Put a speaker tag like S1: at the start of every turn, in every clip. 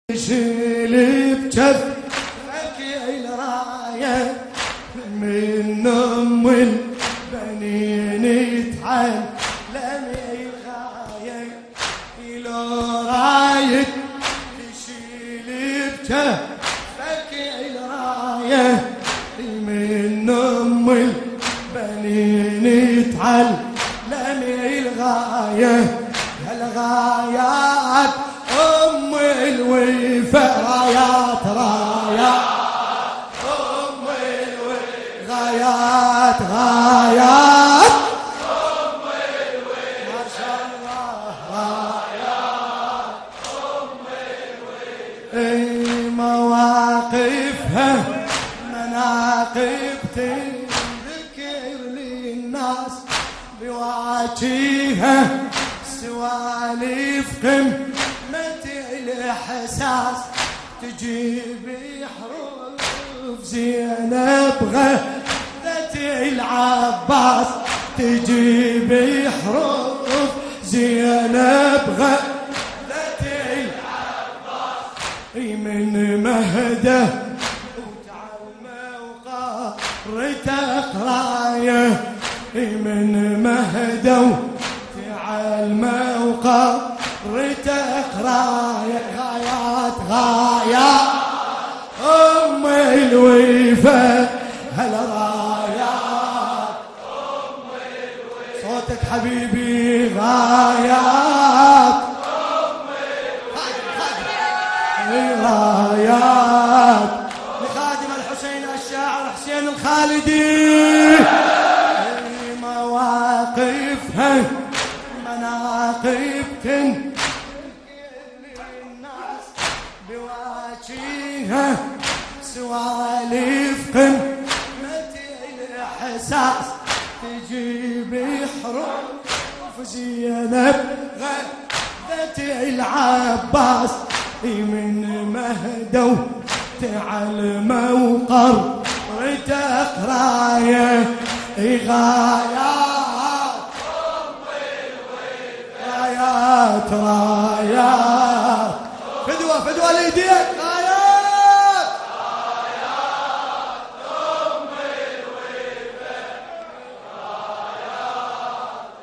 S1: شيل بجفك الراية من أم البنين تعلم الغاية لو رايد تشيل بجفك الراية من أم البنين تعلم الغاية الغايات أم الوفا رايات أم الوفا غايات أم الوفا ما شاء الله غايات أم الوفا مواقفها مناقب تذكر للناس بواجهها سوالف قمة الإحساس تجيب حروف زينب غدة العباس تجيب حروف زينب غدة العباس من مهده وتعلمه وقرت قرايه من مهده تعلمه وقرت قرايه غايات أم الوفا هالرايات أم الوفا صوتك حبيبي غايات أم الوفا غايات لخادم الحسين الشاعر حسين الخالدي مواقفها مناقب للناس بواجهها سوالف قمة الإحساس تجيب حروف زينب غدة العباس من مهدو تعلمه وقرت قرايه غايات رايات فدوة ليديك رايات أم الوفا رايات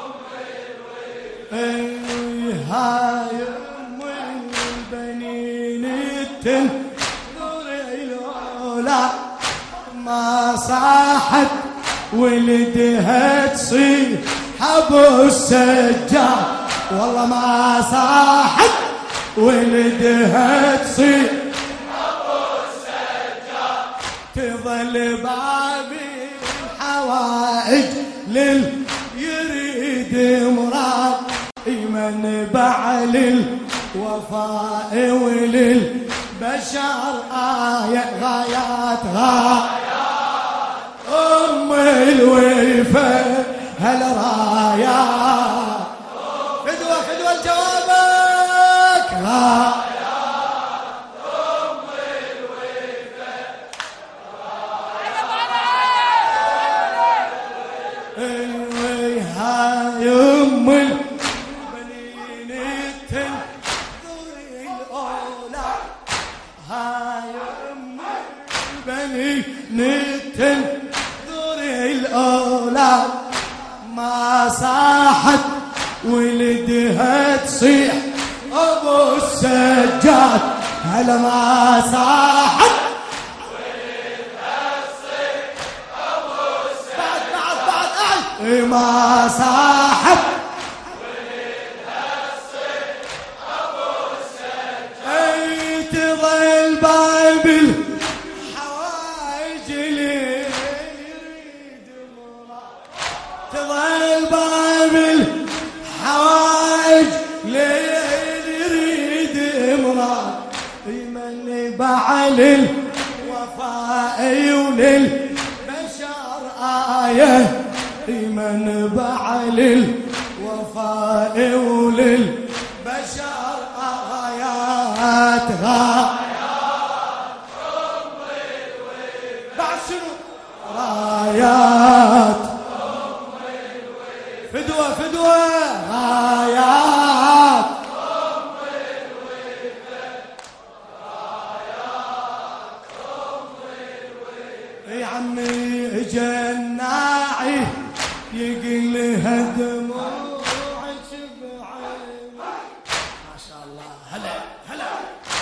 S1: أم الوفا هاي أم البنين تنظر الأولى ما صاحت ولدها تصيح ابو السجاد والله ما صاحت ولدها تصيح ابو السجاد تظل باب الحوائج يريد مراد من بعل الوفاء وللبشر غايات أم الوفا هالرايات فدوة جوابك رايات أم الوفا هاي أم البنين تنظر الأولى هاي أم البنين تنظر الأولاد ما صاحت ولدها تصيح أبو السجاد هلا ما صاحت ولدها تصيح أبو السجاد بعد ما صاحت ولدها تصيح أبو السجاد تظل بابل تظل باب الحوائج ليل يريد مراد من بعل الوفاء وللبشر آية من بعل الوفاء وللبشر آيات أم الوفا بعد شنو رايات فدوة غايات أم الوفا يا عمي جناعي يقلها دموعك بعين. ما شاء الله هلا هلا.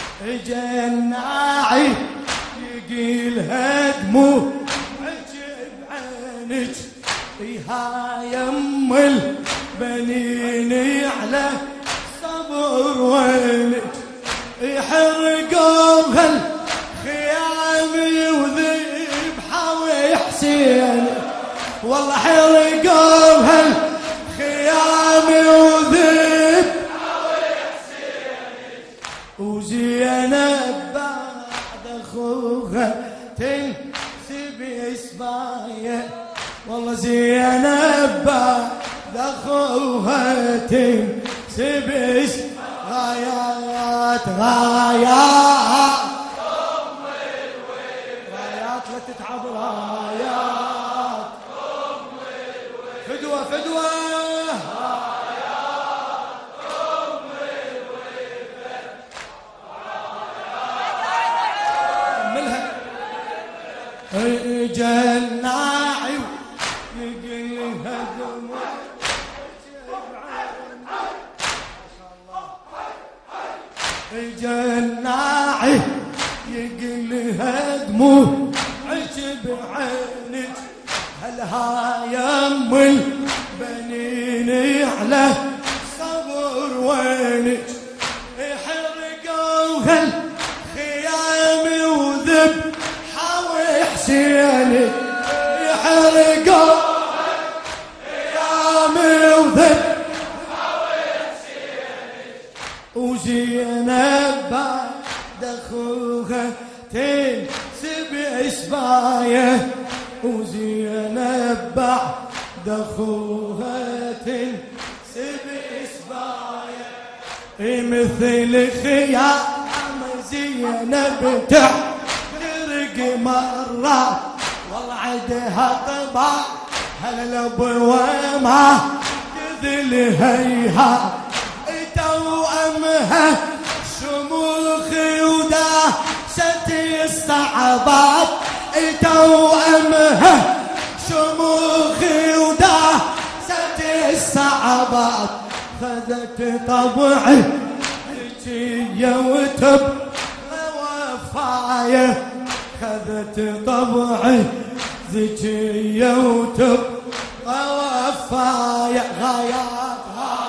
S1: جناعي يقلها دموعك بعينك يا يم البنين على صبر وينك يحرقوا هالخيام وذبحة وحسين. والله حرقوا هالخيام وذبحة وحسين. وزينب بعد اخوها تنسب اسمايا. والله زينب بعد اخوها تنسب اسمايا. غايات غايات أم الوفا. غايات لا تتعب غايات أم الوفا. فدوة فدوة غايات أم الوفا. كملها. جناعي يقلها دموع جناعي يقلها دموعك بعينك. هلها يم البنين على صبر وينك يحرقوا هالخيام وذبحة وحسينك. يحرقوا هالخيام وذبحة وحسينك. وزينب بعد اخوها تنسب اسمايا. وزينب بعد اخوها تنسب اسمايا. مثل خيام زينب تحترق مرة. والله عندها طبع هاللب وما تذل هيها. توأمها شموخ وداسة الصعبات. توأمها شموخ وداسة الصعبات. خذت طبعي ذكية وتبغى وفاية. خذت طبعي ذكية وتبغى وفاية. غايات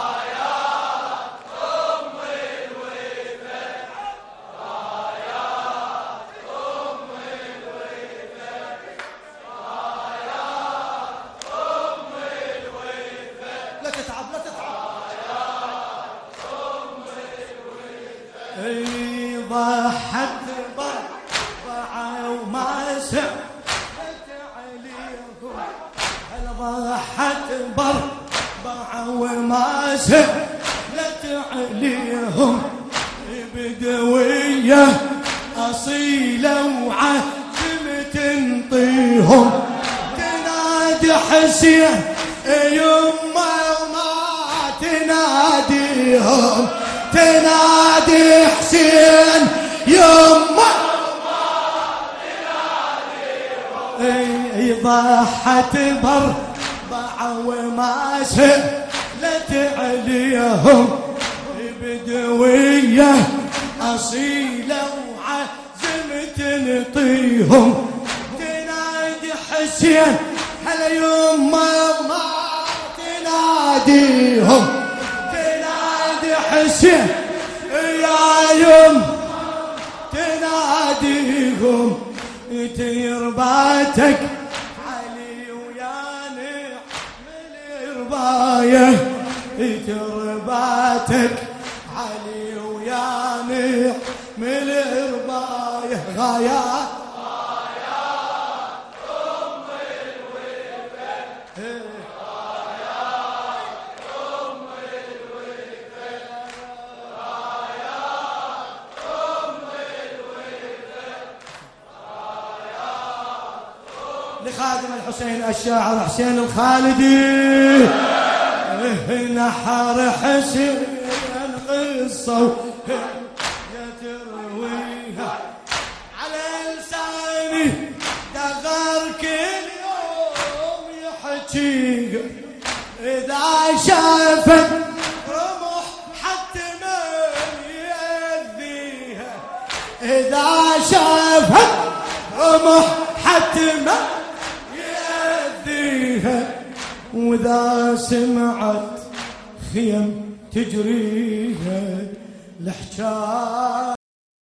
S1: ضحت بربعة وما سعت عليهم. هل ضحت بربعة وما سعت عليهم. بدوية أصيلة وعزم تنطيهم. تنادي حسين يما وما تناديهم. تنادي حسين يما ضحت بربعة وما سهلت عليهم. بدوية أصيلة وعزم تنطيهم. تنادي حسين هلا يما ما تناديهم. حسين يا يم تناديهم. ترباتك علي ويا نعمل رباية. ترباتك علي ويا نعمل رباية. غايات أم الوفا. لخادم الحسين الشاعر حسين الخالدي. نحر حسين قصة ترويها على لساني دغا تبكي إذا شافت رمح حتى ما يأذيها، إذا شافت رمح حتى ما يأذيها، وإذا سمعت خيم تجريها الحجاب